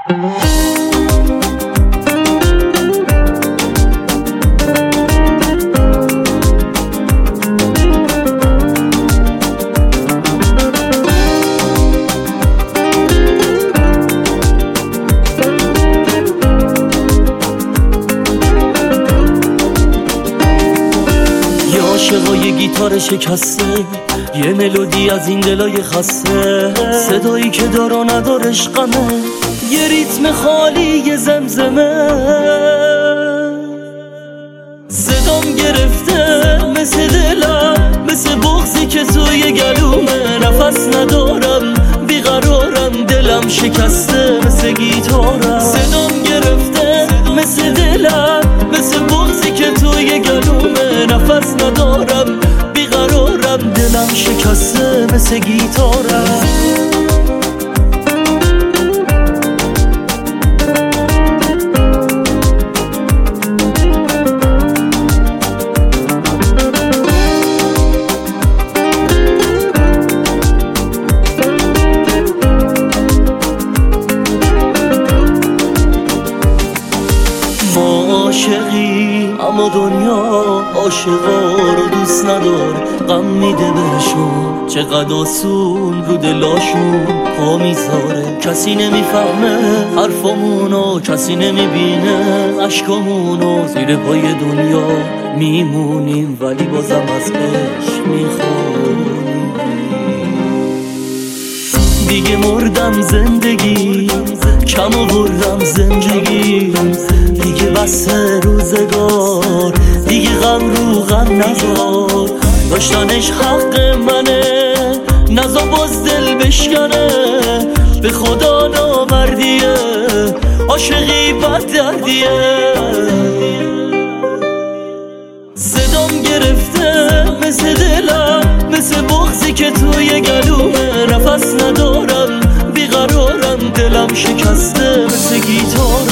عاشقای گیتار شکسته، یه ملودی از این دلای خسته، صدایی که دار و ندارش غمه، یه ریتم خالی یه زمزمه. صدام گرفته مثل دلم، مثل بغضی که توی گلومه، نفس ندارم بیقرارم، دلم شکسته مثل گیتارم. صدام گرفته مثل دلم، مثل بغضی که توی گلومه، نفس ندارم بیقرارم، دلم شکسته مثل گیتارم. عاشقی اما دنیا عاشقا رو دوست نداره، غم میده بهشون، چقدر آسون رو دلاشون پا میذاره. کسی نمیفهمه حرفامونو، کسی نمیبینه عشقامونو، زیر پای دنیا میمونیم ولی بازم از عشق میخوانیم. دیگه مردم زندگی، کم آوردم زندگی، دیگه بس روزگار، دیگه غم رو غم نذار، داشتنش حق منه، نذار باز دل بشکنه، به خدا نامردیه، عاشقی بد دردیه. صدام گرفته مثل دلم، مثل بغضی که توی گلومه، نفس ندارم بیقرارم، دلم شکسته مثل گیتار.